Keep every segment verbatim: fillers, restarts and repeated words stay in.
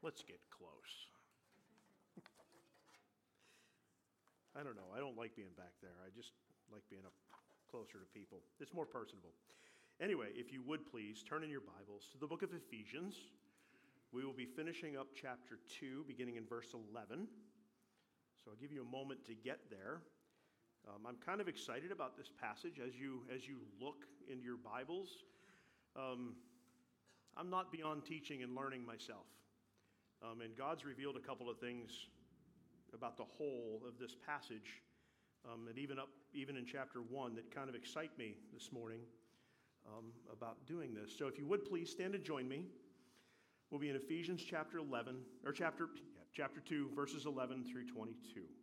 Let's get close. I don't know. I don't like being back there. I just like being up closer to people. It's more personable. Anyway, if you would please, turn in your Bibles to the book of Ephesians. We will be finishing up chapter two, beginning in verse eleven. So I'll give you a moment to get there. Um, I'm kind of excited about this passage as you as you look in your Bibles. Um, I'm not beyond teaching and learning myself. Um, and God's revealed a couple of things about the whole of this passage, um, and even up even in chapter one, that kind of excite me this morning um, about doing this. So if you would please stand and join me. We'll be in Ephesians chapter eleven, or chapter yeah, chapter two, verses eleven through twenty-two.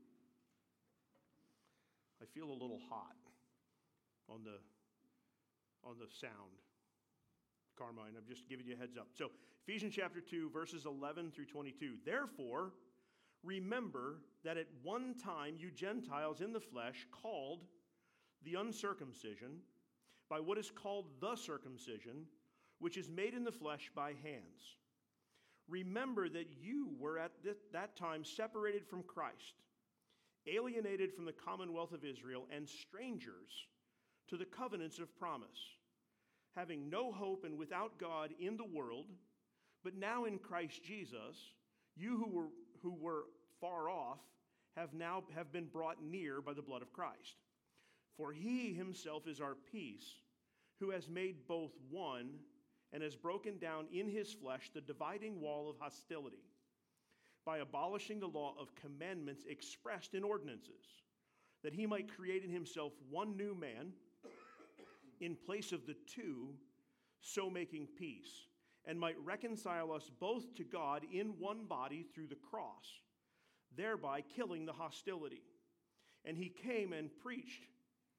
I feel a little hot on the on the sound. Carmine, I'm just giving you a heads up. So Ephesians chapter two, verses eleven through twenty-two. Therefore, remember that at one time you Gentiles in the flesh, called the uncircumcision by what is called the circumcision, which is made in the flesh by hands. Remember that you were at that time separated from Christ, alienated from the commonwealth of Israel, and strangers to the covenants of promise, having no hope and without God in the world. But now in Christ Jesus, you who were who were far off have now have been brought near by the blood of Christ. For he himself is our peace, who has made both one and has broken down in his flesh the dividing wall of hostility, by abolishing the law of commandments expressed in ordinances, that he might create in himself one new man in place of the two, so making peace, and might reconcile us both to God in one body through the cross, thereby killing the hostility. And he came and preached,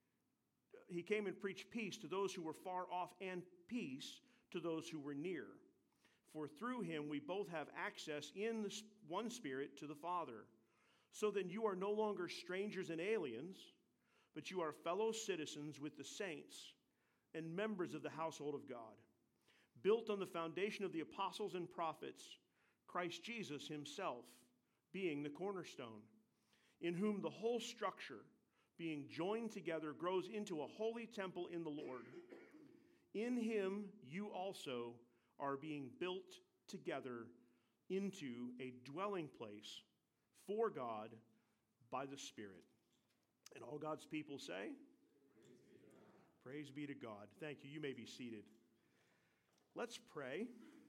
he came and preached peace to those who were far off and peace to those who were near. For through him we both have access in the one Spirit to the Father. So then you are no longer strangers and aliens, but you are fellow citizens with the saints and members of the household of God, built on the foundation of the apostles and prophets, Christ Jesus himself being the cornerstone, in whom the whole structure, being joined together, grows into a holy temple in the Lord. In him you also are being built together into a dwelling place for God by the Spirit. And all God's people say, Praise be to God. Praise be to God. Thank you. You may be seated. Let's pray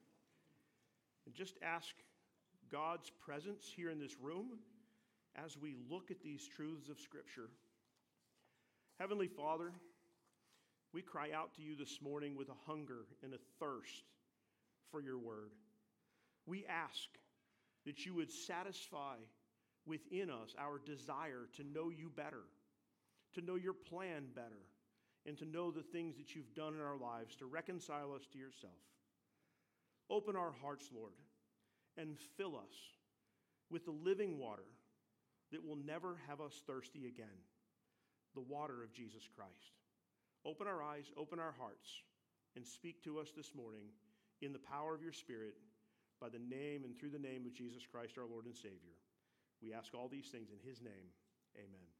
and just ask God's presence here in this room as we look at these truths of Scripture. Heavenly Father, we cry out to you this morning with a hunger and a thirst for your word. We ask that you would satisfy within us our desire to know you better, to know your plan better, and to know the things that you've done in our lives to reconcile us to yourself. Open our hearts, Lord, and fill us with the living water that will never have us thirsty again, the water of Jesus Christ. Open our eyes, open our hearts, and speak to us this morning in the power of your Spirit, by the name and through the name of Jesus Christ, our Lord and Savior. We ask all these things in his name. Amen.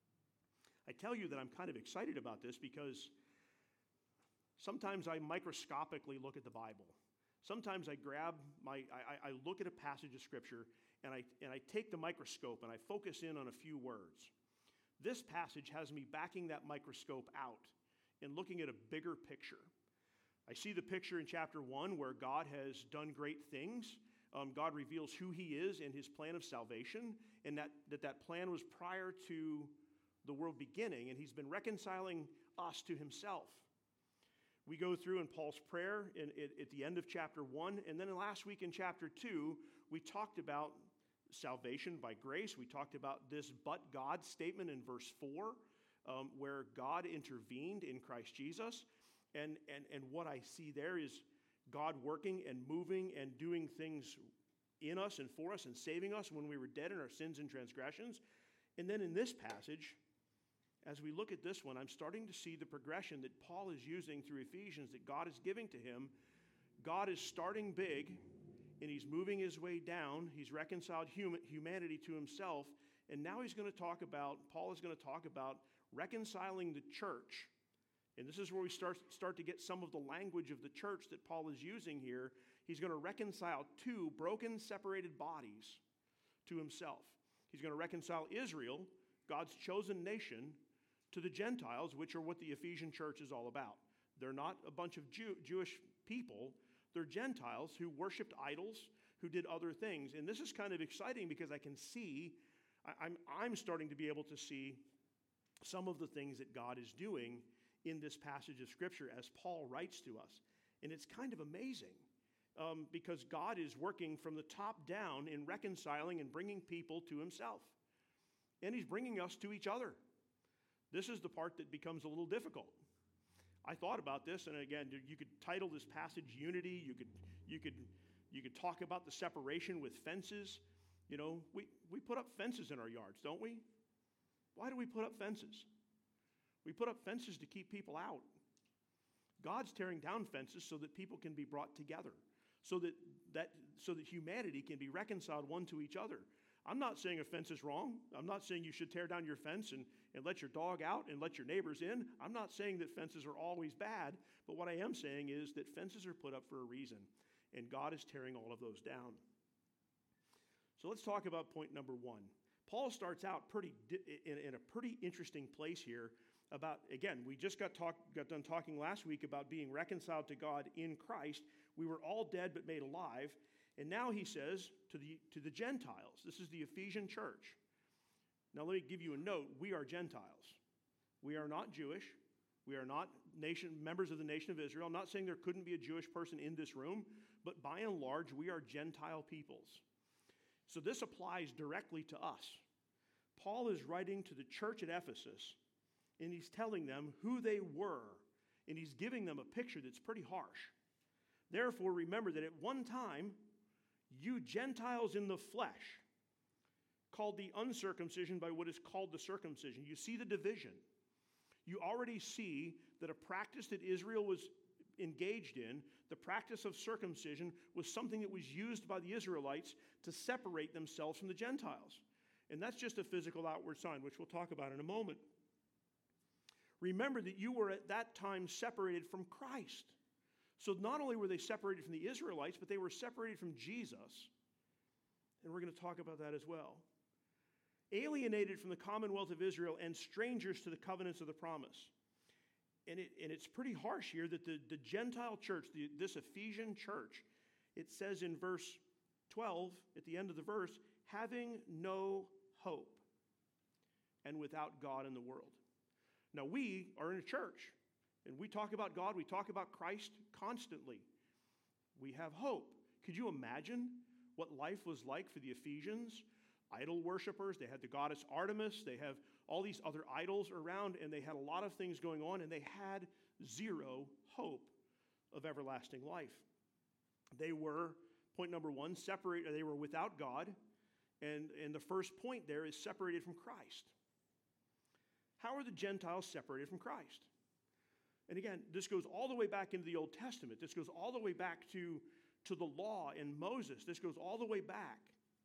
I tell you that I'm kind of excited about this because sometimes I microscopically look at the Bible. Sometimes I grab my, I, I look at a passage of Scripture and I, and I take the microscope and I focus in on a few words. This passage has me backing that microscope out and looking at a bigger picture. I see the picture in chapter one where God has done great things. Um, God reveals who he is and his plan of salvation, and that, that that plan was prior to the world beginning, and he's been reconciling us to himself. We go through in Paul's prayer in, in, at the end of chapter one, and then last week in chapter two, we talked about salvation by grace. We talked about this but God statement in verse four, um, where God intervened in Christ Jesus. And, and, and what I see there is God working and moving and doing things in us and for us and saving us when we were dead in our sins and transgressions. And then in this passage, as we look at this one, I'm starting to see the progression that Paul is using through Ephesians that God is giving to him. God is starting big and he's moving his way down. He's reconciled human, humanity to himself, and now he's going to talk about, Paul is going to talk about reconciling the church. And this is where we start, start to get some of the language of the church that Paul is using here. He's going to reconcile two broken, separated bodies to himself. He's going to reconcile Israel, God's chosen nation, to the Gentiles, which are what the Ephesian church is all about. They're not a bunch of Jew, Jewish people. They're Gentiles who worshiped idols, who did other things. And this is kind of exciting because I can see, I, I'm, I'm starting to be able to see some of the things that God is doing in this passage of Scripture as Paul writes to us. And it's kind of amazing um, because God is working from the top down in reconciling and bringing people to himself. And he's bringing us to each other. This is the part that becomes a little difficult. I thought about this, and again, you could title this passage Unity. You could, you could, you could talk about the separation with fences. You know, we, we put up fences in our yards, don't we? Why do we put up fences? We put up fences to keep people out. God's tearing down fences so that people can be brought together, so that, that, so that humanity can be reconciled one to each other. I'm not saying a fence is wrong. I'm not saying you should tear down your fence and, and let your dog out and let your neighbors in. I'm not saying that fences are always bad, but what I am saying is that fences are put up for a reason, and God is tearing all of those down. So let's talk about point number one. Paul starts out pretty in, in a pretty interesting place here about, again, we just got, talk, got done talking last week about being reconciled to God in Christ. We were all dead but made alive. And now he says to the, to the Gentiles, this is the Ephesian church. Now let me give you a note. We are Gentiles. We are not Jewish. We are not nation members of the nation of Israel. I'm not saying there couldn't be a Jewish person in this room, but by and large, we are Gentile peoples. So this applies directly to us. Paul is writing to the church at Ephesus, and he's telling them who they were, and he's giving them a picture that's pretty harsh. Therefore, remember that at one time, you Gentiles in the flesh, called the uncircumcision by what is called the circumcision. You see the division. You already see that a practice that Israel was engaged in, the practice of circumcision, was something that was used by the Israelites to separate themselves from the Gentiles. And that's just a physical outward sign, which we'll talk about in a moment. Remember that you were at that time separated from Christ. So not only were they separated from the Israelites, but they were separated from Jesus. And we're going to talk about that as well. Alienated from the commonwealth of Israel and strangers to the covenants of the promise. And, it, and it's pretty harsh here that the, the Gentile church, the, this Ephesian church, it says in verse twelve, at the end of the verse, having no hope and without God in the world. Now we are in a church. And we talk about God, we talk about Christ constantly. We have hope. Could you imagine what life was like for the Ephesians? Idol worshipers, they had the goddess Artemis, they have all these other idols around, and they had a lot of things going on, and they had zero hope of everlasting life. They were, point number one, separated, they were without God, and, and the first point there is separated from Christ. How are the Gentiles separated from Christ? And again, this goes all the way back into the Old Testament. This goes all the way back to, to the law and Moses. This goes all the way back.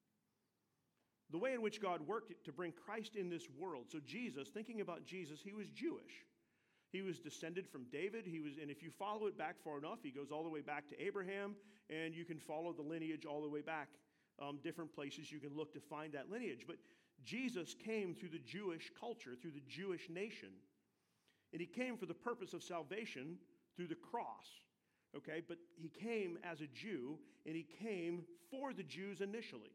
The way in which God worked to bring Christ in this world. So Jesus, thinking about Jesus, he was Jewish. He was descended from David. He was, and if you follow it back far enough, he goes all the way back to Abraham, and you can follow the lineage all the way back. Um, different places you can look to find that lineage. But Jesus came through the Jewish culture, through the Jewish nation. And he came for the purpose of salvation through the cross, okay? But he came as a Jew, and he came for the Jews initially.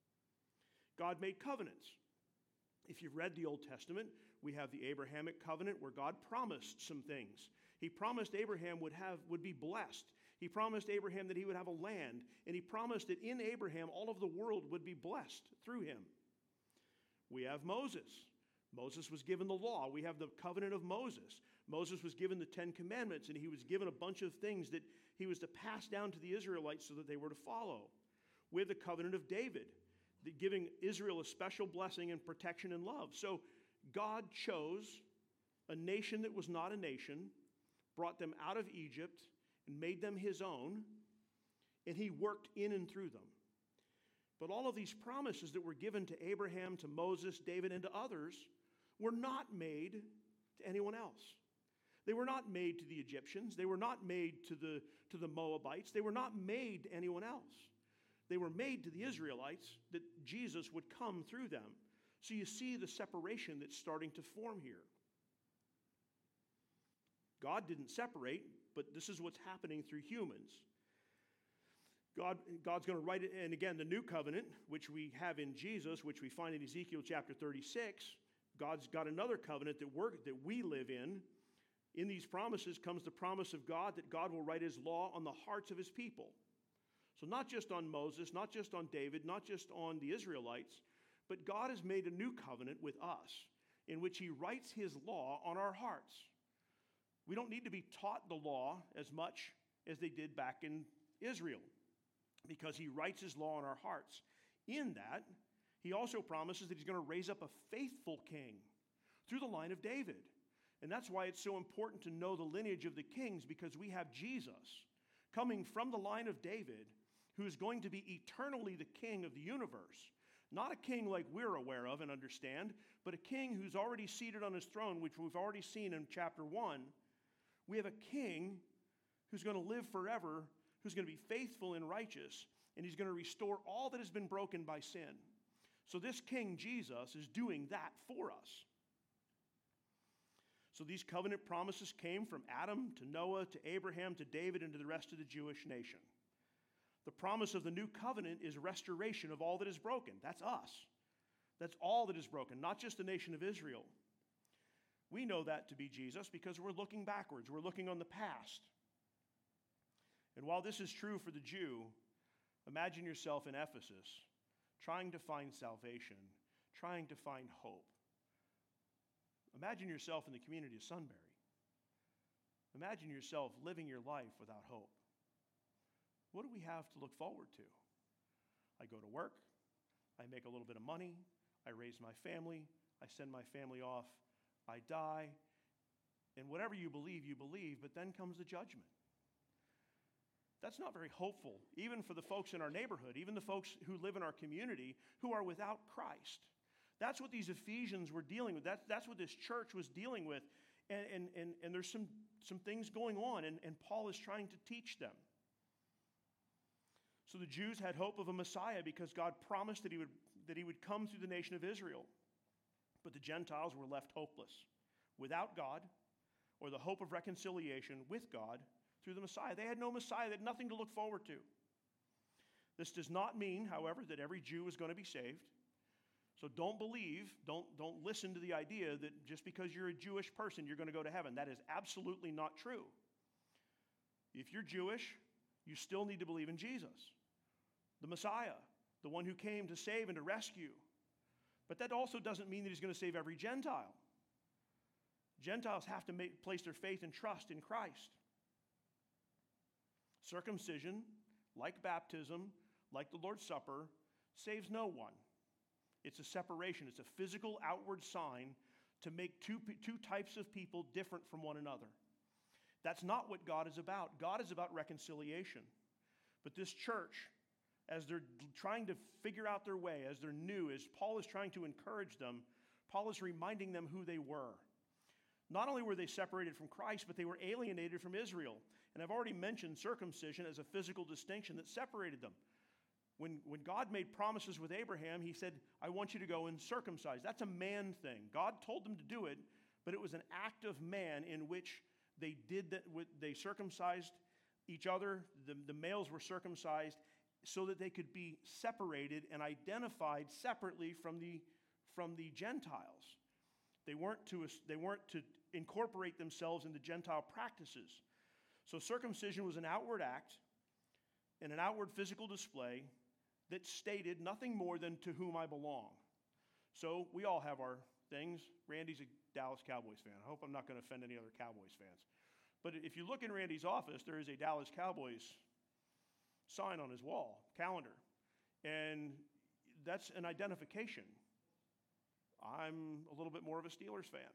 God made covenants. If you've read the Old Testament, we have the Abrahamic covenant where God promised some things. He promised Abraham would have would be blessed. He promised Abraham that he would have a land, and he promised that in Abraham all of the world would be blessed through him. We have Moses. Moses was given the law. We have the covenant of Moses. Moses was given the Ten Commandments, and he was given a bunch of things that he was to pass down to the Israelites so that they were to follow. We have the covenant of David, the giving Israel a special blessing and protection and love. So God chose a nation that was not a nation, brought them out of Egypt, and made them his own. and he worked in and through them. But all of these promises that were given to Abraham, to Moses, David, and to others were not made to anyone else. They were not made to the Egyptians. They were not made to the, to the Moabites. They were not made to anyone else. They were made to the Israelites, that Jesus would come through them. So you see the separation that's starting to form here. God didn't separate, but this is what's happening through humans. God, God's going to write it, and again, the new covenant, which we have in Jesus, which we find in Ezekiel chapter thirty-six, God's got another covenant that, we're, that we live in. In these promises comes the promise of God that God will write his law on the hearts of his people. So not just on Moses, not just on David, not just on the Israelites, but God has made a new covenant with us in which he writes his law on our hearts. We don't need to be taught the law as much as they did back in Israel, because he writes his law on our hearts. In that, he also promises that he's going to raise up a faithful king through the line of David. And that's why it's so important to know the lineage of the kings, because we have Jesus coming from the line of David, who is going to be eternally the king of the universe. Not a king like we're aware of and understand, but a king who's already seated on his throne, which we've already seen in chapter one. We have a king who's going to live forever, who's going to be faithful and righteous, and he's going to restore all that has been broken by sin. So this King Jesus is doing that for us. So these covenant promises came from Adam to Noah to Abraham to David and to the rest of the Jewish nation. The promise of the new covenant is restoration of all that is broken. That's us. That's all that is broken, not just the nation of Israel. We know that to be Jesus because we're looking backwards. We're looking on the past. And while this is true for the Jew, imagine yourself in Ephesus, trying to find salvation, trying to find hope. Imagine yourself in the community of Sunbury. Imagine yourself living your life without hope. What do we have to look forward to? I go to work, I make a little bit of money, I raise my family, I send my family off, I die, and whatever you believe, you believe, but then comes the judgment. That's not very hopeful, even for the folks in our neighborhood, even the folks who live in our community who are without Christ. That's what these Ephesians were dealing with. That's, that's what this church was dealing with. And, and, and, and there's some, some things going on, and, and Paul is trying to teach them. So the Jews had hope of a Messiah because God promised that he would, that he would come through the nation of Israel. But the Gentiles were left hopeless, without God, or the hope of reconciliation with God through the Messiah. They had no Messiah. They had nothing to look forward to. This does not mean, however, that every Jew is going to be saved. So don't believe, don't, don't listen to the idea that just because you're a Jewish person, you're going to go to heaven. That is absolutely not true. If you're Jewish, you still need to believe in Jesus, the Messiah, the one who came to save and to rescue. But that also doesn't mean that he's going to save every Gentile. Gentiles have to make, place their faith and trust in Christ. Circumcision, like baptism, like the Lord's Supper, saves no one. It's a separation. It's a physical outward sign to make two, two types of people different from one another. That's not what God is about. God is about reconciliation. But this church, as they're trying to figure out their way, as they're new, as Paul is trying to encourage them, Paul is reminding them who they were. Not only were they separated from Christ, but they were alienated from Israel. And I've already mentioned circumcision as a physical distinction that separated them. When, when God made promises with Abraham, he said, I want you to go and circumcise. That's a man thing. God told them to do it, but it was an act of man in which they did that. They circumcised each other. The, the males were circumcised so that they could be separated and identified separately from the, from the Gentiles. They weren't to, they weren't to incorporate themselves into Gentile practices. So circumcision was an outward act and an outward physical display that stated nothing more than to whom I belong. So we all have our things. Randy's a Dallas Cowboys fan. I hope I'm not going to offend any other Cowboys fans. But if you look in Randy's office, there is a Dallas Cowboys sign on his wall, calendar. And that's an identification. I'm a little bit more of a Steelers fan.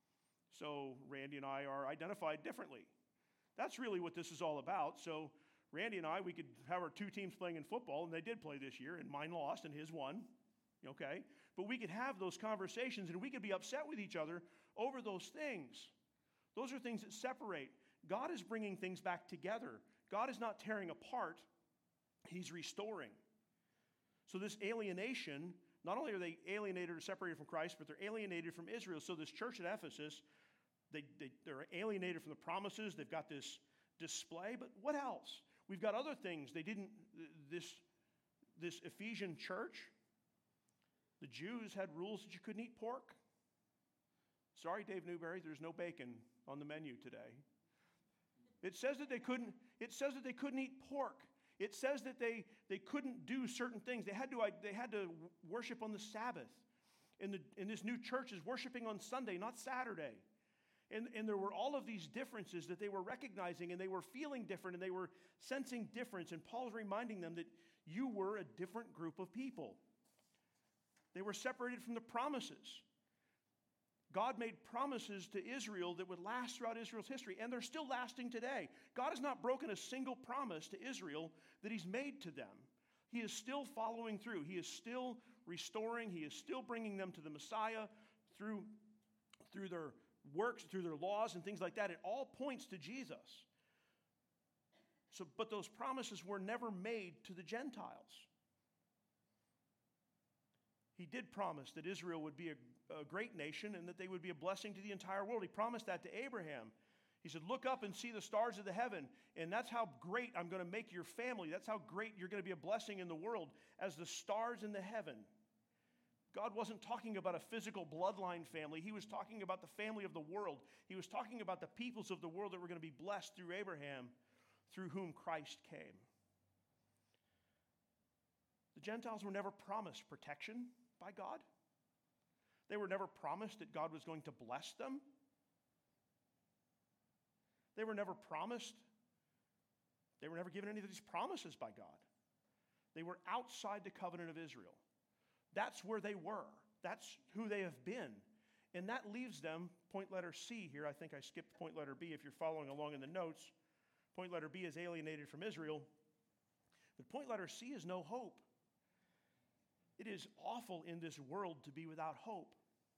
So Randy and I are identified differently. That's really what this is all about. So Randy and I, we could have our two teams playing in football, and they did play this year, and mine lost and his won, okay? But we could have those conversations, and we could be upset with each other over those things. Those are things that separate. God is bringing things back together. God is not tearing apart. He's restoring. So this alienation, not only are they alienated or separated from Christ, but they're alienated from Israel. So this church at Ephesus, they, they, they're alienated from the promises. They've got this display, but what else? We've got other things. They didn't, this, this Ephesian church, the Jews had rules that you couldn't eat pork. Sorry, Dave Newberry, there's no bacon on the menu today. It says that they couldn't, it says that they couldn't eat pork. It says that they, they couldn't do certain things. They had to, they had to worship on the Sabbath. And, the, and this new church is worshiping on Sunday, not Saturday. And, and there were all of these differences that they were recognizing, and they were feeling different, and they were sensing difference. And Paul's reminding them that you were a different group of people. They were separated from the promises. God made promises to Israel that would last throughout Israel's history, and they're still lasting today. God has not broken a single promise to Israel that he's made to them. He is still following through. He is still restoring. He is still bringing them to the Messiah through, through their works, through their laws and things like that. It all points to Jesus. So, but those promises were never made to the Gentiles. He did promise that Israel would be a, a great nation and that they would be a blessing to the entire world. He promised that to Abraham. He said, look up and see the stars of the heaven, and that's how great I'm going to make your family. That's how great you're going to be a blessing in the world as the stars in the heaven. God wasn't talking about a physical bloodline family. He was talking about the family of the world. He was talking about the peoples of the world that were going to be blessed through Abraham, through whom Christ came. The Gentiles were never promised protection by God. They were never promised that God was going to bless them. They were never promised. They were never given any of these promises by God. They were outside the covenant of Israel. That's where they were. That's who they have been. And that leaves them, point letter C here, I think I skipped point letter B if you're following along in the notes. Point letter B is alienated from Israel. But point letter C is no hope. It is awful in this world to be without hope.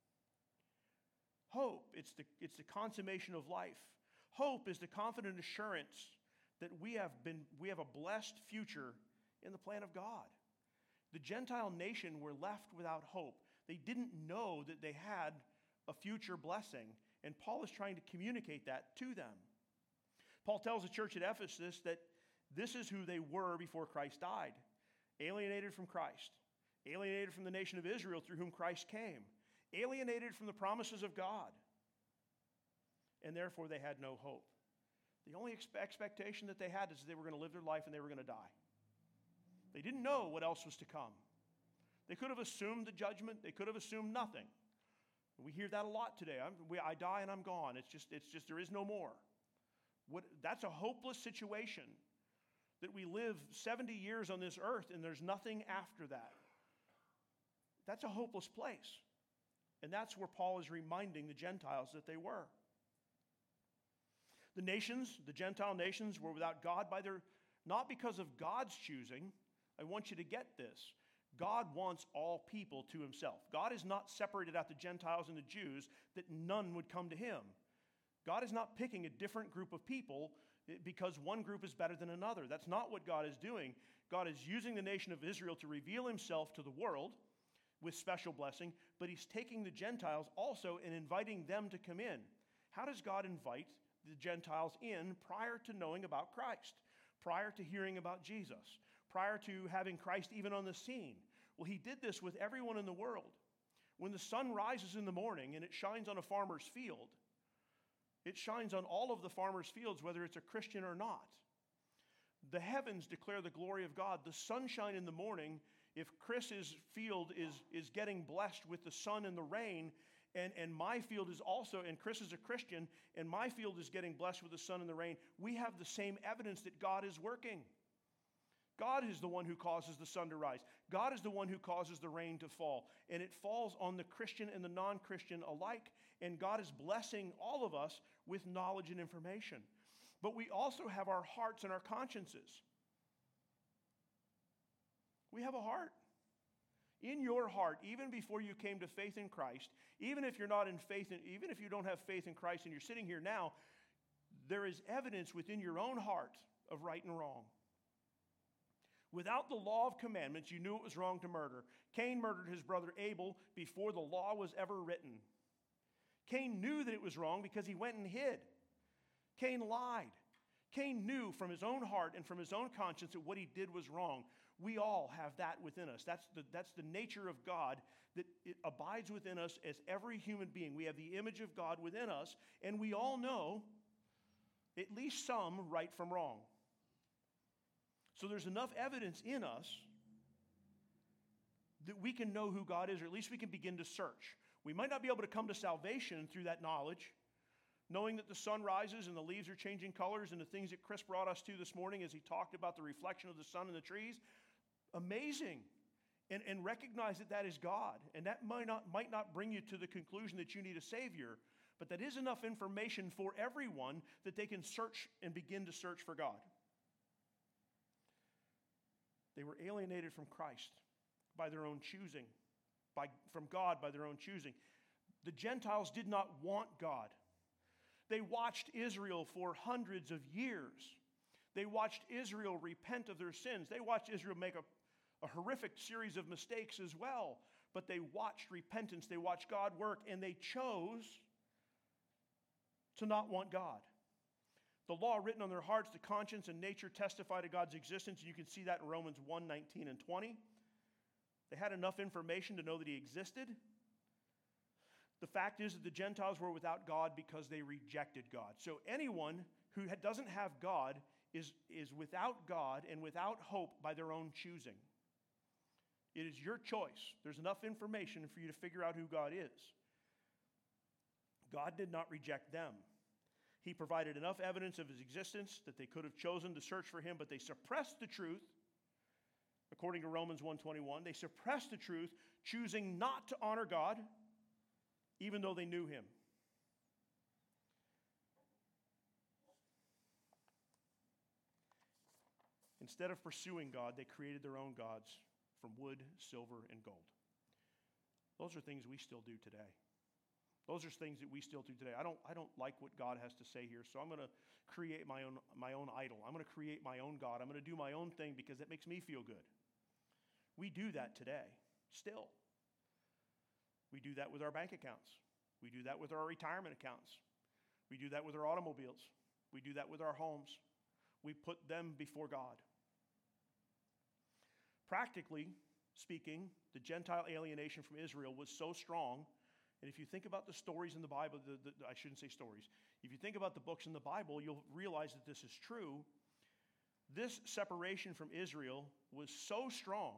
Hope, it's the, it's the consummation of life. Hope is the confident assurance that we have been, we have a blessed future in the plan of God. The Gentile nation were left without hope. They didn't know that they had a future blessing, and Paul is trying to communicate that to them. Paul tells the church at Ephesus that this is who they were before Christ died. Alienated from Christ. Alienated from the nation of Israel through whom Christ came. Alienated from the promises of God. And therefore they had no hope. The only expe- expectation that they had is that they were going to live their life and they were going to die. They didn't know what else was to come. They could have assumed the judgment. They could have assumed nothing. We hear that a lot today. I'm, we, I die and I'm gone. It's just, it's just there is no more. What, that's a hopeless situation, that we live seventy years on this earth and there's nothing after that. That's a hopeless place. And that's where Paul is reminding the Gentiles that they were. The nations, the Gentile nations, were without God by their, not because of God's choosing. I want you to get this. God wants all people to himself. God is not separated out the Gentiles and the Jews that none would come to him. God is not picking a different group of people because one group is better than another. That's not what God is doing. God is using the nation of Israel to reveal himself to the world with special blessing, but he's taking the Gentiles also and inviting them to come in. How does God invite the Gentiles in prior to knowing about Christ, prior to hearing about Jesus, prior to having Christ even on the scene? Well, he did this with everyone in the world. When the sun rises in the morning and it shines on a farmer's field, it shines on all of the farmer's fields, whether it's a Christian or not. The heavens declare the glory of God. The sunshine in the morning, if Chris's field is, is getting blessed with the sun and the rain, and, and my field is also, and Chris is a Christian, and my field is getting blessed with the sun and the rain, we have the same evidence that God is working. God is the one who causes the sun to rise. God is the one who causes the rain to fall. And it falls on the Christian and the non-Christian alike. And God is blessing all of us with knowledge and information. But we also have our hearts and our consciences. We have a heart. In your heart, even before you came to faith in Christ, even if you're not in faith, in, even if you don't have faith in Christ and you're sitting here now, there is evidence within your own heart of right and wrong. Without the law of commandments, you knew it was wrong to murder. Cain murdered his brother Abel before the law was ever written. Cain knew that it was wrong because he went and hid. Cain lied. Cain knew from his own heart and from his own conscience that what he did was wrong. We all have that within us. That's the, that's the nature of God, that it abides within us as every human being. We have the image of God within us, and we all know at least some right from wrong. So there's enough evidence in us that we can know who God is, or at least we can begin to search. We might not be able to come to salvation through that knowledge, knowing that the sun rises and the leaves are changing colors, and the things that Chris brought us to this morning as he talked about the reflection of the sun in the trees. Amazing. And, and recognize that that is God. And that might not, might not bring you to the conclusion that you need a Savior, but that is enough information for everyone that they can search and begin to search for God. They were alienated from Christ by their own choosing, by, from God by their own choosing. The Gentiles did not want God. They watched Israel for hundreds of years. They watched Israel repent of their sins. They watched Israel make a, a horrific series of mistakes as well. But they watched repentance. They watched God work, and they chose to not want God. The law written on their hearts, the conscience and nature testify to God's existence. You can see that in Romans one, nineteen and twenty. They had enough information to know that he existed. The fact is that the Gentiles were without God because they rejected God. So anyone who doesn't have God is, is without God and without hope by their own choosing. It is your choice. There's enough information for you to figure out who God is. God did not reject them. He provided enough evidence of his existence that they could have chosen to search for him, but they suppressed the truth. According to Romans one twenty-one, they suppressed the truth, choosing not to honor God, even though they knew him. Instead of pursuing God, they created their own gods from wood, silver, and gold. Those are things we still do today. Those are things that we still do today. I don't, I don't like what God has to say here, so I'm going to create my own, my own idol. I'm going to create my own God. I'm going to do my own thing because it makes me feel good. We do that today, still. We do that with our bank accounts. We do that with our retirement accounts. We do that with our automobiles. We do that with our homes. We put them before God. Practically speaking, the Gentile alienation from Israel was so strong. And if you think about the stories in the Bible, the, the, I shouldn't say stories. If you think about the books in the Bible, you'll realize that this is true. This separation from Israel was so strong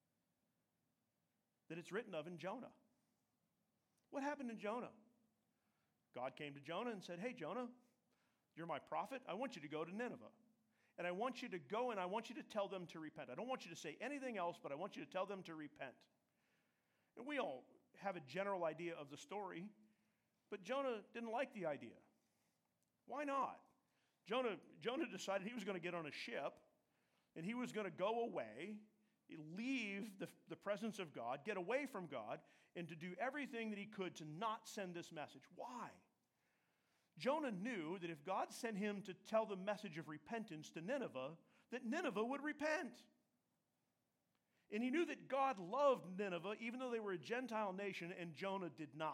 that it's written of in Jonah. What happened in Jonah? God came to Jonah and said, hey, Jonah, you're my prophet. I want you to go to Nineveh. And I want you to go and I want you to tell them to repent. I don't want you to say anything else, but I want you to tell them to repent. And we all have a general idea of the story, but Jonah didn't like the idea. Why not? Jonah, Jonah decided he was going to get on a ship and he was going to go away, leave the, the presence of God, get away from God, and to do everything that he could to not send this message. Why? Jonah knew that if God sent him to tell the message of repentance to Nineveh, that Nineveh would repent. And he knew that God loved Nineveh, even though they were a Gentile nation, and Jonah did not.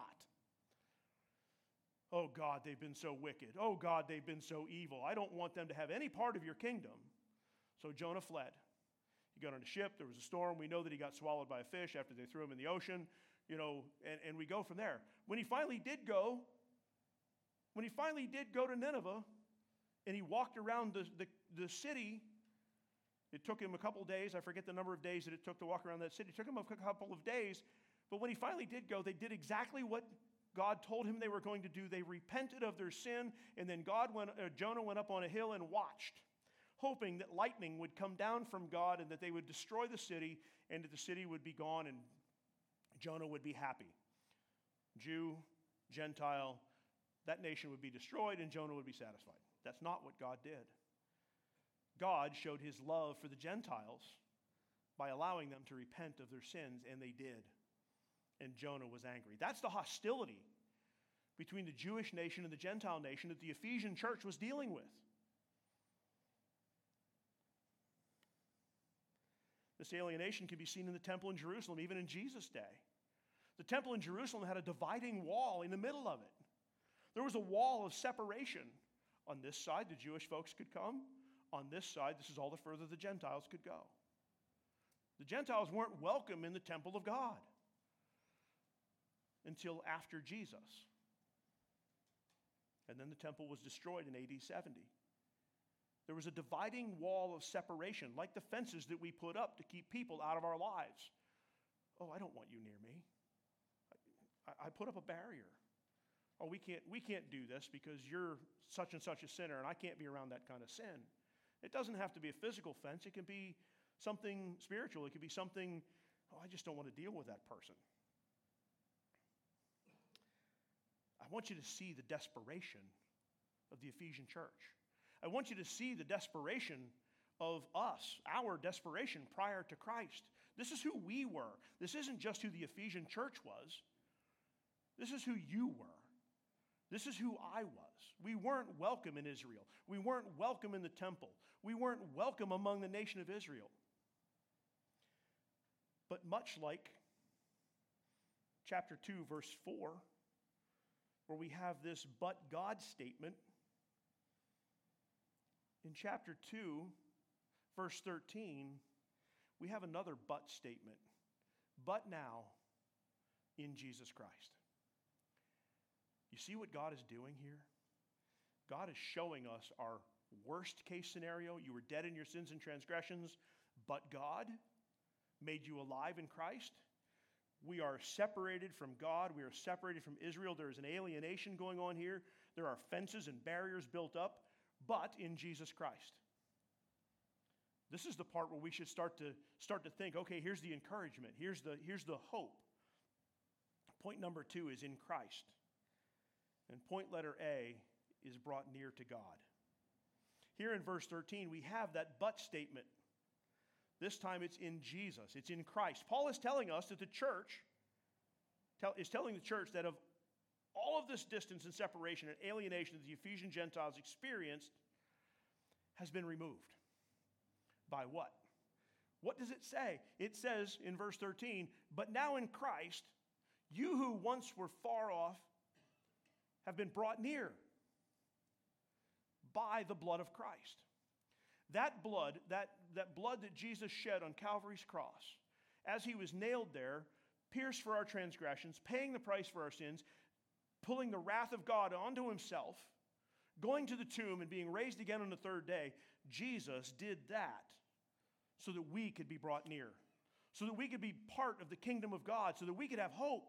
Oh God, they've been so wicked. Oh God, they've been so evil. I don't want them to have any part of your kingdom. So Jonah fled. He got on a ship. There was a storm. We know that he got swallowed by a fish after they threw him in the ocean. You know, and, and we go from there. When he finally did go, when he finally did go to Nineveh, and he walked around the, the, the city, it took him a couple of days. I forget the number of days that it took to walk around that city. It took him a couple of days. But when he finally did go, they did exactly what God told him they were going to do. They repented of their sin, and then God went, uh, Jonah went up on a hill and watched, hoping that lightning would come down from God and that they would destroy the city and that the city would be gone and Jonah would be happy. Jew, Gentile, that nation would be destroyed and Jonah would be satisfied. That's not what God did. God showed his love for the Gentiles by allowing them to repent of their sins, and they did. And Jonah was angry. That's the hostility between the Jewish nation and the Gentile nation that the Ephesian church was dealing with. This alienation can be seen in the temple in Jerusalem, even in Jesus' day. The temple in Jerusalem had a dividing wall in the middle of it. There was a wall of separation. On this side, the Jewish folks could come. On this side, this is all the further the Gentiles could go. The Gentiles weren't welcome in the temple of God until after Jesus. And then the temple was destroyed in A D seventy. There was a dividing wall of separation, like the fences that we put up to keep people out of our lives. Oh, I don't want you near me. I, I put up a barrier. Oh, we can't, we can't do this because you're such and such a sinner, and I can't be around that kind of sin. It doesn't have to be a physical fence. It can be something spiritual. It could be something, oh, I just don't want to deal with that person. I want you to see the desperation of the Ephesian church. I want you to see the desperation of us, our desperation prior to Christ. This is who we were. This isn't just who the Ephesian church was. This is who you were. This is who I was. We weren't welcome in Israel. We weren't welcome in the temple. We weren't welcome among the nation of Israel. But much like chapter two, verse four, where we have this but God statement, in chapter two, verse thirteen, we have another but statement. But now, in Jesus Christ. You see what God is doing here? God is showing us our worst case scenario. You were dead in your sins and transgressions, but God made you alive in Christ. We are separated from God. We are separated from Israel. There is an alienation going on here. There are fences and barriers built up, but in Jesus Christ. This is the part where we should start to start to think, okay, here's the encouragement. Here's the, here's the hope. Point number two is in Christ. And point letter A is brought near to God. Here in verse thirteen, we have that but statement. This time it's in Jesus. It's in Christ. Paul is telling us that the church tell, is telling the church that of all of this distance and separation and alienation that the Ephesian Gentiles experienced has been removed. By what? What does it say? It says in verse thirteen, but now in Christ, you who once were far off have been brought near by the blood of Christ. That blood, that, that blood that Jesus shed on Calvary's cross, as he was nailed there, pierced for our transgressions, paying the price for our sins, pulling the wrath of God onto himself, going to the tomb and being raised again on the third day, Jesus did that so that we could be brought near, so that we could be part of the kingdom of God, so that we could have hope.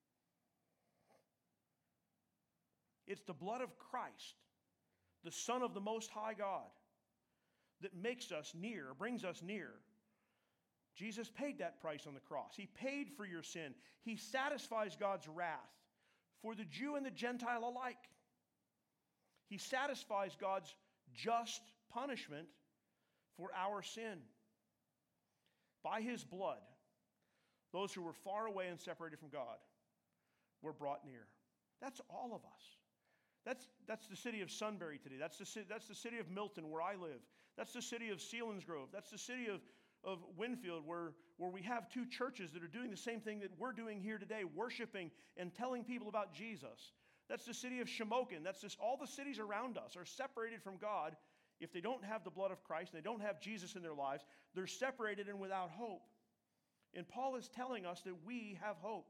It's the blood of Christ, the Son of the Most High God, that makes us near, brings us near. Jesus paid that price on the cross. He paid for your sin. He satisfies God's wrath for the Jew and the Gentile alike. He satisfies God's just punishment for our sin. By his blood, those who were far away and separated from God were brought near. That's all of us. That's, that's the city of Sunbury today. That's the, that's the city of Milton, where I live. That's the city of Selinsgrove. That's the city of, of Winfield, where, where we have two churches that are doing the same thing that we're doing here today, worshiping and telling people about Jesus. That's the city of Shamokin. That's just all the cities around us are separated from God. If they don't have the blood of Christ, and they don't have Jesus in their lives, they're separated and without hope. And Paul is telling us that we have hope.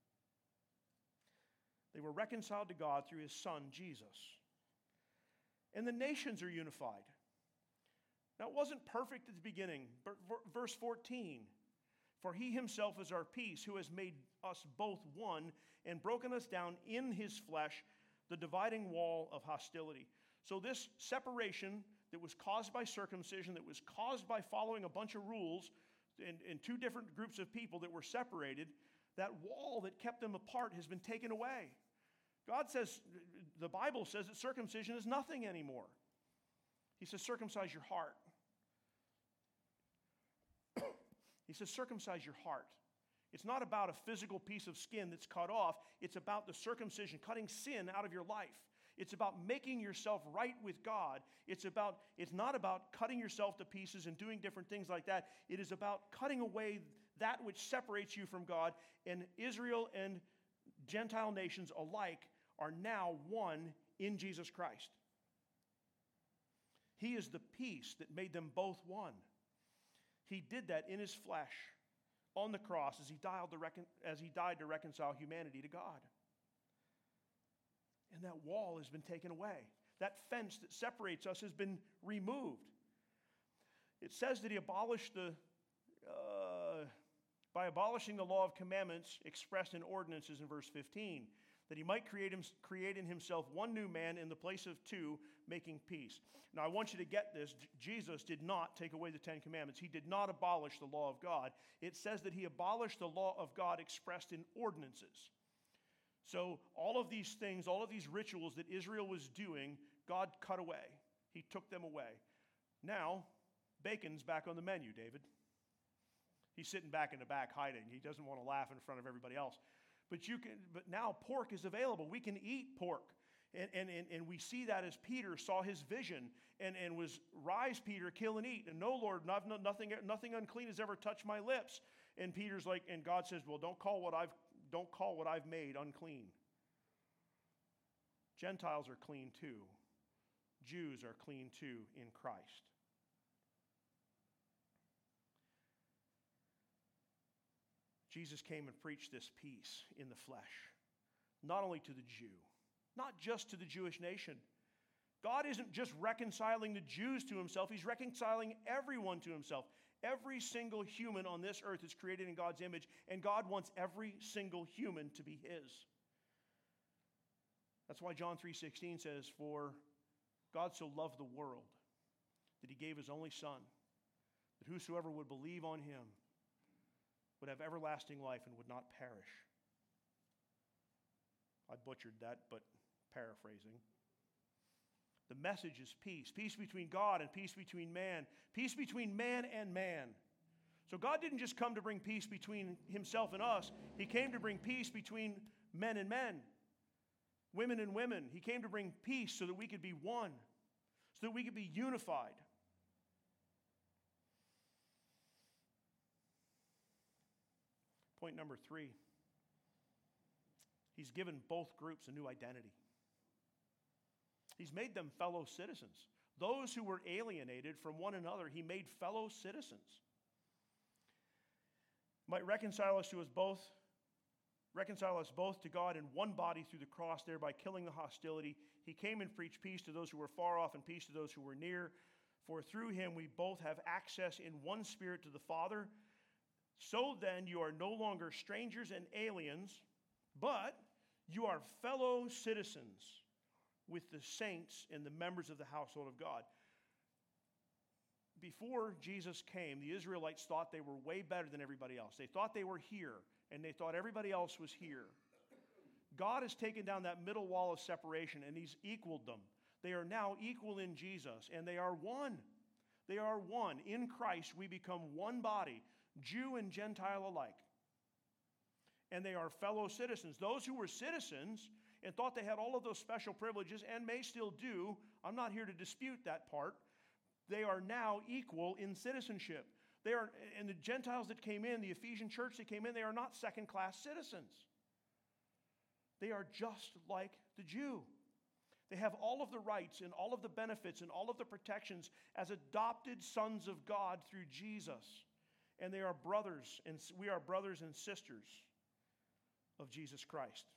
They were reconciled to God through his Son, Jesus. And the nations are unified. Now, it wasn't perfect at the beginning. But verse fourteen, for he himself is our peace, who has made us both one and broken us down in his flesh, the dividing wall of hostility. So this separation that was caused by circumcision, that was caused by following a bunch of rules in, in two different groups of people that were separated, that wall that kept them apart has been taken away. God says, the Bible says that circumcision is nothing anymore. He says, circumcise your heart. He says, circumcise your heart. It's not about a physical piece of skin that's cut off. It's about the circumcision, cutting sin out of your life. It's about making yourself right with God. It's about, it's not about cutting yourself to pieces and doing different things like that. It is about cutting away that which separates you from God. And Israel and Gentile nations alike are now one in Jesus Christ. He is the peace that made them both one. He did that in his flesh on the cross as he died to, recon- as he died to reconcile humanity to God. And that wall has been taken away. That fence that separates us has been removed. It says that he abolished the, uh, by abolishing the law of commandments expressed in ordinances in verse fifteen, that he might create, him, create in himself one new man in the place of two, making peace. Now I want you to get this. J- Jesus did not take away the Ten Commandments. He did not abolish the law of God. It says that he abolished the law of God expressed in ordinances. So all of these things, all of these rituals that Israel was doing, God cut away. He took them away. Now, bacon's back on the menu, David. He's sitting back in the back hiding. He doesn't want to laugh in front of everybody else. But you can. But now pork is available. We can eat pork. And, and, and, and we see that as Peter saw his vision and, and was, rise, Peter, kill and eat. And no, Lord, not, nothing, nothing unclean has ever touched my lips. And Peter's like, and God says, well, don't call what I've Don't call what I've made unclean. Gentiles are clean too. Jews are clean too in Christ. Jesus came and preached this peace in the flesh, not only to the Jew, not just to the Jewish nation. God isn't just reconciling the Jews to himself, he's reconciling everyone to himself. Every single human on this earth is created in God's image, and God wants every single human to be his. That's why John three sixteen says, for God so loved the world that he gave his only Son, that whosoever would believe on him would have everlasting life and would not perish. I butchered that, but paraphrasing. The message is peace. Peace between God and peace between man. Peace between man and man. So God didn't just come to bring peace between himself and us. He came to bring peace between men and men, women and women. He came to bring peace so that we could be one, so that we could be unified. Point number three. He's given both groups a new identity. He's made them fellow citizens. Those who were alienated from one another, he made fellow citizens. Might reconcile us to us both, reconcile us both to God in one body through the cross, thereby killing the hostility. He came and preached peace to those who were far off and peace to those who were near. For through him we both have access in one spirit to the Father. So then you are no longer strangers and aliens, but you are fellow citizens with the saints and the members of the household of God. Before Jesus came, the Israelites thought they were way better than everybody else. They thought they were here, and they thought everybody else was here. God has taken down that middle wall of separation, and he's equaled them. They are now equal in Jesus, and they are one. They are one. In Christ, we become one body, Jew and Gentile alike. And they are fellow citizens. Those who were citizens and thought they had all of those special privileges, and may still do, I'm not here to dispute that part, they are now equal in citizenship. They are, and the Gentiles that came in, the Ephesian church that came in, they are not second-class citizens. They are just like the Jew. They have all of the rights and all of the benefits and all of the protections as adopted sons of God through Jesus. And they are brothers, and we are brothers and sisters of Jesus Christ.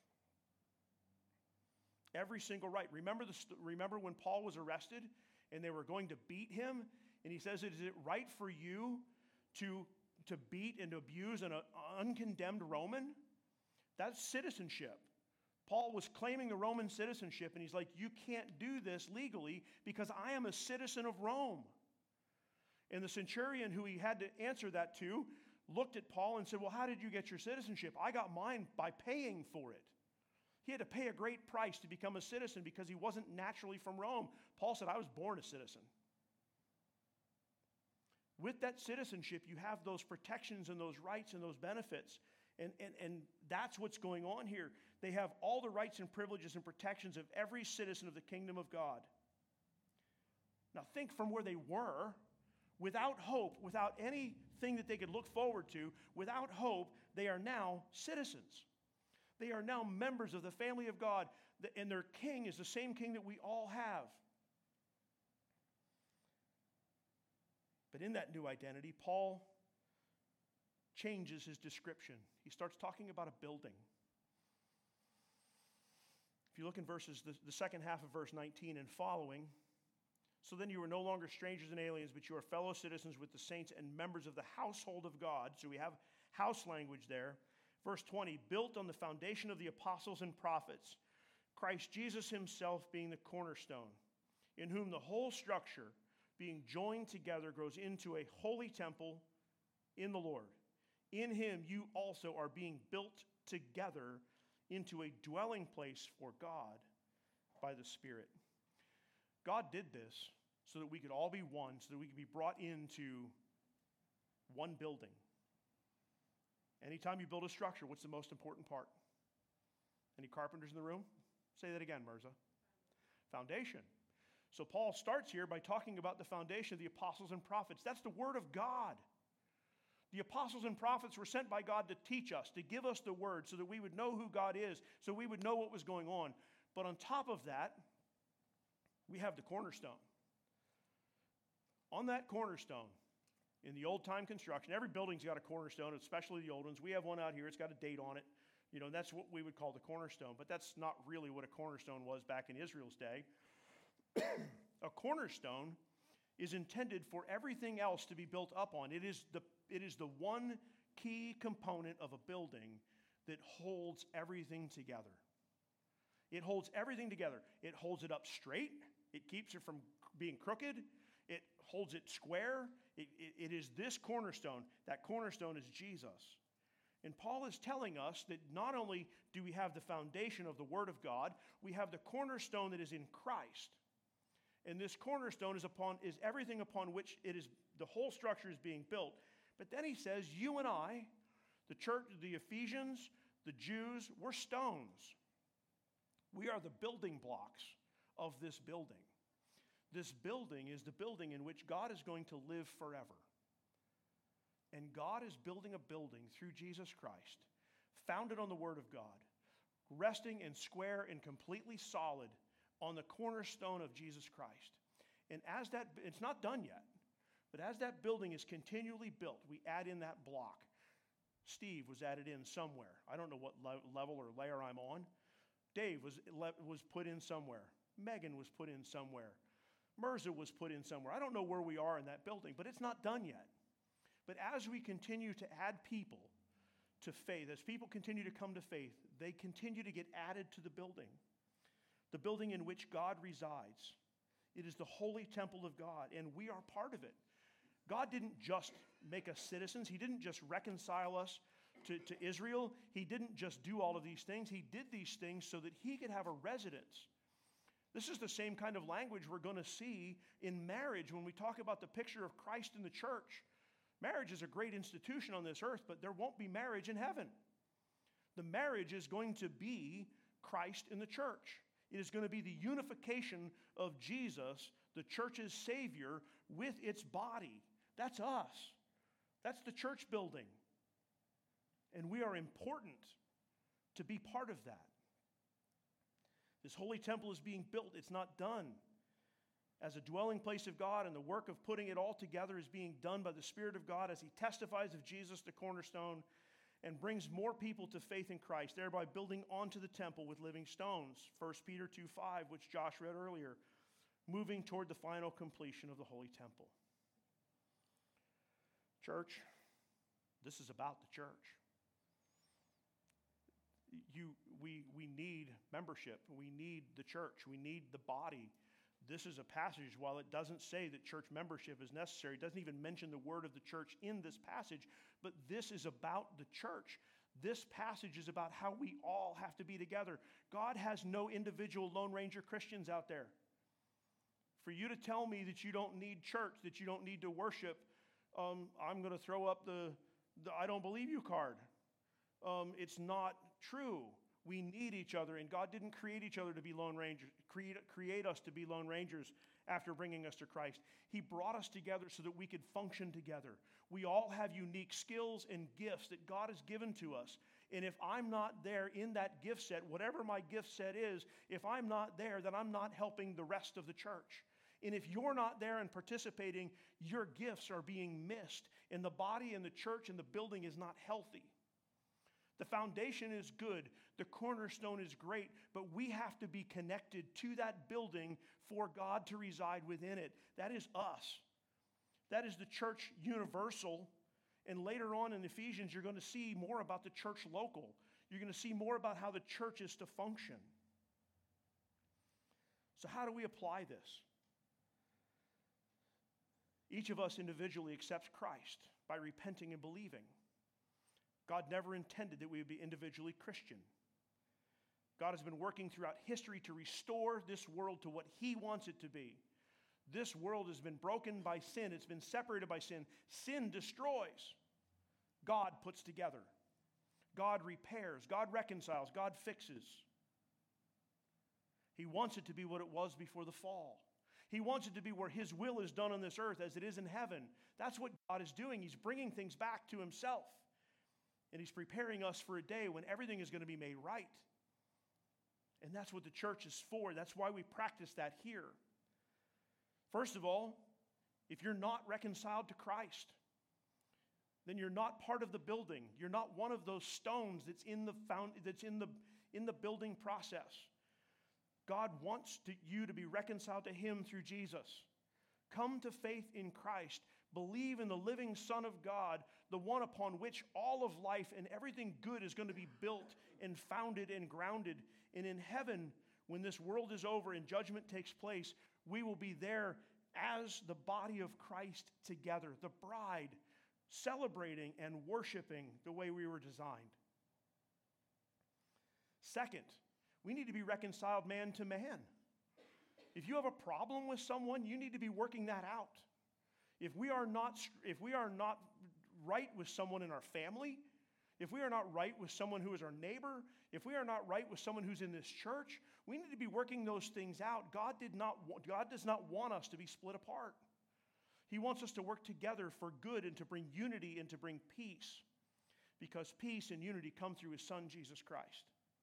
Every single right. Remember, the, remember when Paul was arrested and they were going to beat him? And he says, is it right for you to, to beat and abuse an uncondemned Roman? That's citizenship. Paul was claiming the Roman citizenship, and he's like, you can't do this legally because I am a citizen of Rome. And the centurion who he had to answer that to looked at Paul and said, well, how did you get your citizenship? I got mine by paying for it. He had to pay a great price to become a citizen because he wasn't naturally from Rome. Paul said, I was born a citizen. with that citizenship, you have those protections and those rights and those benefits. And, and, and that's what's going on here. They have all the rights and privileges and protections of every citizen of the kingdom of God. Now think from where they were, without hope, without anything that they could look forward to, without hope, they are now citizens. They are now members of the family of God, and their king is the same king that we all have. But in that new identity, Paul changes his description. He starts talking about a building. If you look in verses, the, the second half of verse nineteen and following, so then you are no longer strangers and aliens, but you are fellow citizens with the saints and members of the household of God. So we have house language there. Verse twenty, built on the foundation of the apostles and prophets, Christ Jesus himself being the cornerstone, in whom the whole structure, being joined together, grows into a holy temple in the Lord. In him you also are being built together into a dwelling place for God by the Spirit. God did this so that we could all be one, so that we could be brought into one building. Anytime you build a structure, what's the most important part? Any carpenters in the room? Say that again, Mirza. Foundation. So Paul starts here by talking about the foundation of the apostles and prophets. That's the word of God. The apostles and prophets were sent by God to teach us, to give us the word so that we would know who God is, so we would know what was going on. But on top of that, we have the cornerstone. On that cornerstone, in the old-time construction, every building's got a cornerstone, especially the old ones. We have one out here. It's got a date on it. You know, that's what we would call the cornerstone. But that's not really what a cornerstone was back in Israel's day. A cornerstone is intended for everything else to be built up on. It is the, it is the one key component of a building that holds everything together. It holds everything together. It holds it up straight. It keeps it from being crooked. It holds it square. It, it, it is this cornerstone. That cornerstone is Jesus. And Paul is telling us that not only do we have the foundation of the Word of God, we have the cornerstone that is in Christ. And this cornerstone is upon is everything upon which it is the whole structure is being built. But then he says, you and I, the church, the Ephesians, the Jews, we're stones. We are the building blocks of this building. This building is the building in which God is going to live forever. And God is building a building through Jesus Christ, founded on the Word of God, resting and square and completely solid on the cornerstone of Jesus Christ. And as that, it's not done yet, but as that building is continually built, we add in that block. Steve was added in somewhere. I don't know what le- level or layer I'm on. Dave was, was put in somewhere. Megan was put in somewhere. Mirza was put in somewhere. I don't know where we are in that building, but it's not done yet. But as we continue to add people to faith, as people continue to come to faith, they continue to get added to the building. The building in which God resides. It is the holy temple of God, and we are part of it. God didn't just make us citizens. He didn't just reconcile us to, to Israel. He didn't just do all of these things. He did these things so that he could have a residence. This is the same kind of language we're going to see in marriage when we talk about the picture of Christ in the church. Marriage is a great institution on this earth, but there won't be marriage in heaven. The marriage is going to be Christ in the church. It is going to be the unification of Jesus, the church's Savior, with its body. That's us. That's the church building. And we are important to be part of that. This holy temple is being built. It's not done. As a dwelling place of God, and the work of putting it all together is being done by the Spirit of God as he testifies of Jesus, the cornerstone, and brings more people to faith in Christ, thereby building onto the temple with living stones. First Peter two five, which Josh read earlier, moving toward the final completion of the holy temple. Church, this is about the church. You, we, we need membership. We need the church. We need the body. This is a passage, while it doesn't say that church membership is necessary, it doesn't even mention the word of the church in this passage, but this is about the church. This passage is about how we all have to be together. God has no individual Lone Ranger Christians out there. For you to tell me that you don't need church, that you don't need to worship um, I'm going to throw up the, the I don't believe you card. Um, it's not true. We need each other, and God didn't create each other to be lone rangers, create, create us to be lone rangers after bringing us to Christ. He brought us together so that we could function together. We all have unique skills and gifts that God has given to us. And if I'm not there in that gift set, whatever my gift set is, if I'm not there, then I'm not helping the rest of the church. And if you're not there and participating, your gifts are being missed, and the body and the church and the building is not healthy. The foundation is good. The cornerstone is great, but we have to be connected to that building for God to reside within it. That is us. That is the church universal. And later on in Ephesians, you're going to see more about the church local. You're going to see more about how the church is to function. So how do we apply this? Each of us individually accepts Christ by repenting and believing. God never intended that we would be individually Christian. God has been working throughout history to restore this world to what He wants it to be. This world has been broken by sin. It's been separated by sin. Sin destroys. God puts together. God repairs. God reconciles. God fixes. He wants it to be what it was before the fall. He wants it to be where His will is done on this earth as it is in heaven. That's what God is doing. He's bringing things back to Himself. And He's preparing us for a day when everything is going to be made right. And that's what the church is for. That's why we practice that here. First of all, if you're not reconciled to Christ, then you're not part of the building. You're not one of those stones that's in the found, that's in the in the building process. God wants to, you to be reconciled to Him through Jesus. Come to faith in Christ. Believe in the living Son of God, the one upon which all of life and everything good is going to be built and founded and grounded. And in heaven, when this world is over and judgment takes place, we will be there as the body of Christ together, the bride, celebrating and worshiping the way we were designed. Second, we need to be reconciled man to man. If you have a problem with someone, you need to be working that out. If we are not, if we are not right with someone in our family, if we are not right with someone who is our neighbor, if we are not right with someone who's in this church, we need to be working those things out. God did not, God does not want us to be split apart. He wants us to work together for good and to bring unity and to bring peace, because peace and unity come through His Son, Jesus Christ.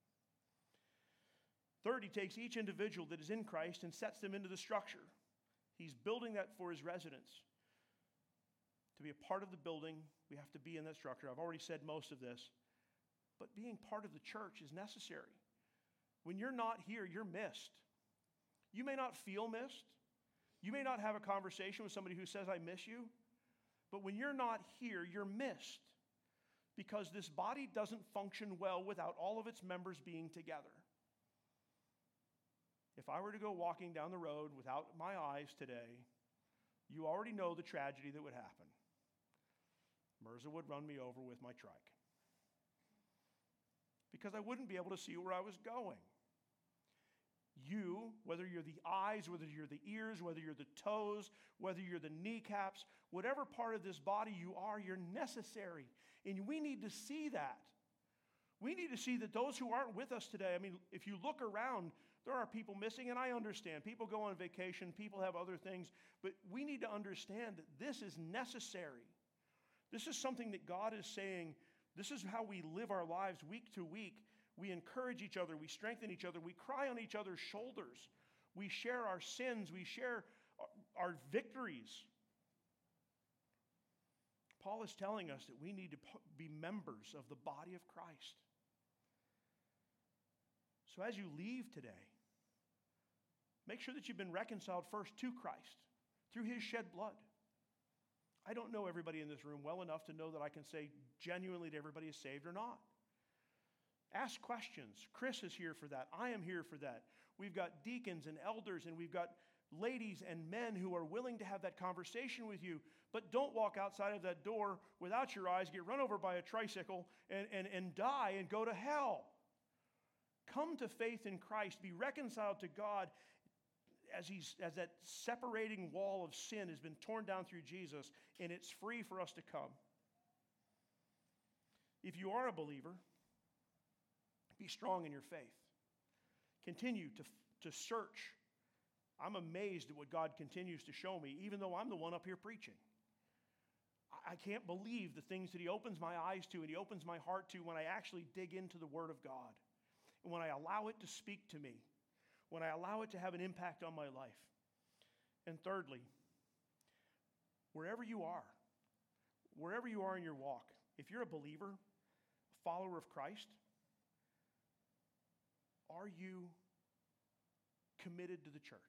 Third, He takes each individual that is in Christ and sets them into the structure. He's building that for His residents. To be a part of the building, we have to be in that structure. I've already said most of this, but being part of the church is necessary. When you're not here, you're missed. You may not feel missed. You may not have a conversation with somebody who says, I miss you. But when you're not here, you're missed, because this body doesn't function well without all of its members being together. If I were to go walking down the road without my eyes today, you already know the tragedy that would happen. Mirza would run me over with my trike, because I wouldn't be able to see where I was going. You, whether you're the eyes, whether you're the ears, whether you're the toes, whether you're the kneecaps, whatever part of this body you are, you're necessary. And we need to see that. We need to see that those who aren't with us today, I mean, if you look around, there are people missing, and I understand. People go on vacation, people have other things, but we need to understand that this is necessary. This is something that God is saying, this is how we live our lives week to week. We encourage each other, we strengthen each other, we cry on each other's shoulders. We share our sins, we share our victories. Paul is telling us that we need to be members of the body of Christ. So as you leave today, make sure that you've been reconciled first to Christ through His shed blood. I don't know everybody in this room well enough to know that I can say genuinely that everybody is saved or not. Ask questions. Chris is here for that. I am here for that. We've got deacons and elders, and we've got ladies and men who are willing to have that conversation with you. But don't walk outside of that door without your eyes, get run over by a tricycle, and, and, and die and go to hell. Come to faith in Christ. Be reconciled to God as, he's, as that separating wall of sin has been torn down through Jesus, and it's free for us to come. If you are a believer, be strong in your faith. Continue to, to search. I'm amazed at what God continues to show me, even though I'm the one up here preaching. I can't believe the things that he opens my eyes to and he opens my heart to when I actually dig into the Word of God. And when I allow it to speak to me. When I allow it to have an impact on my life. And thirdly, wherever you are, wherever you are in your walk, if you're a believer, a follower of Christ, are you committed to the church?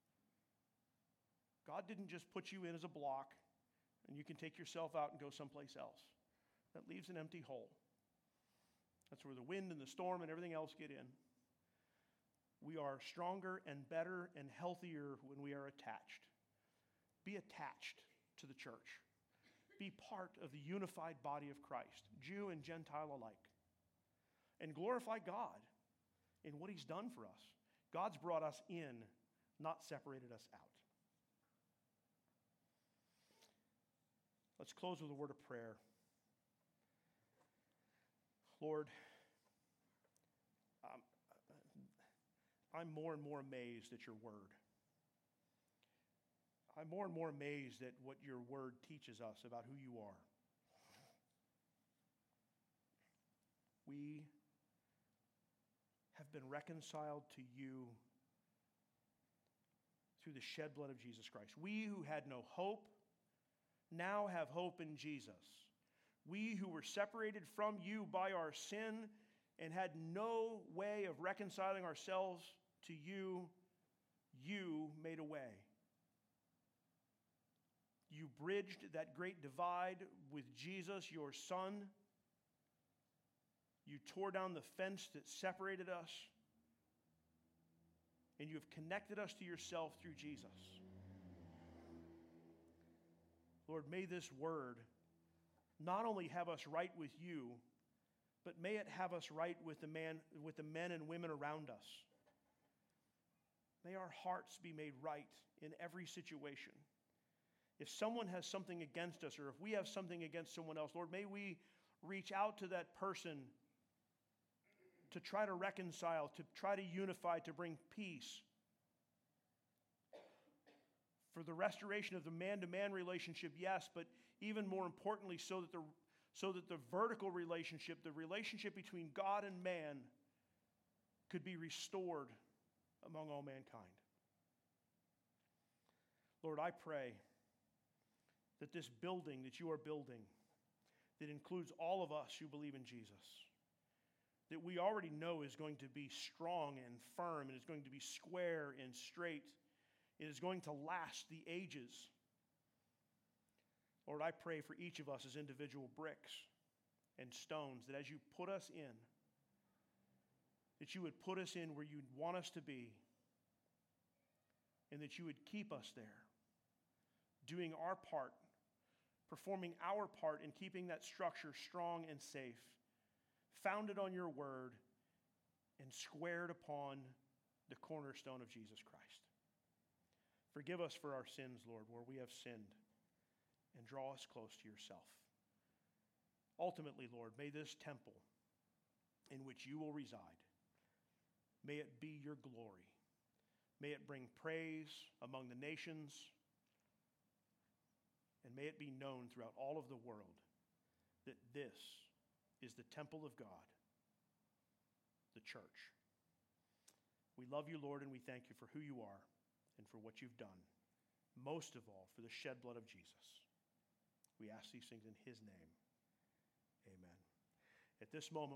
God didn't just put you in as a block and you can take yourself out and go someplace else. That leaves an empty hole. That's where the wind and the storm and everything else get in. We are stronger and better and healthier when we are attached. Be attached to the church. Be part of the unified body of Christ, Jew and Gentile alike. And glorify God in what he's done for us. God's brought us in, not separated us out. Let's close with a word of prayer. Lord, um, I'm more and more amazed at your word. I'm more and more amazed at what your word teaches us about who you are. We have been reconciled to you through the shed blood of Jesus Christ. We who had no hope now have hope in Jesus. We who were separated from you by our sin and had no way of reconciling ourselves to you, you made a way. You bridged that great divide with Jesus, your Son. You tore down the fence that separated us. And you have connected us to yourself through Jesus. Lord, may this word not only have us right with you, but may it have us right with the man, with the men and women around us. May our hearts be made right in every situation. If someone has something against us, or if we have something against someone else, Lord, may we reach out to that person to try to reconcile, to try to unify, to bring peace. For the restoration of the man-to-man relationship, yes, but even more importantly, so that the so that the vertical relationship, the relationship between God and man, could be restored among all mankind. Lord, I pray that this building that you are building, that includes all of us who believe in Jesus, that we already know is going to be strong and firm, and is going to be square and straight. It is going to last the ages. Lord, I pray for each of us as individual bricks and stones, that as you put us in, that you would put us in where you'd want us to be, and that you would keep us there, doing our part, performing our part in keeping that structure strong and safe, founded on your word, and squared upon the cornerstone of Jesus Christ. Forgive us for our sins, Lord, where we have sinned, and draw us close to yourself. Ultimately, Lord, may this temple in which you will reside, may it be your glory. May it bring praise among the nations, and may it be known throughout all of the world that this is the temple of God, the church. We love you, Lord, and we thank you for who you are and for what you've done. Most of all, for the shed blood of Jesus. We ask these things in his name. Amen. At this moment,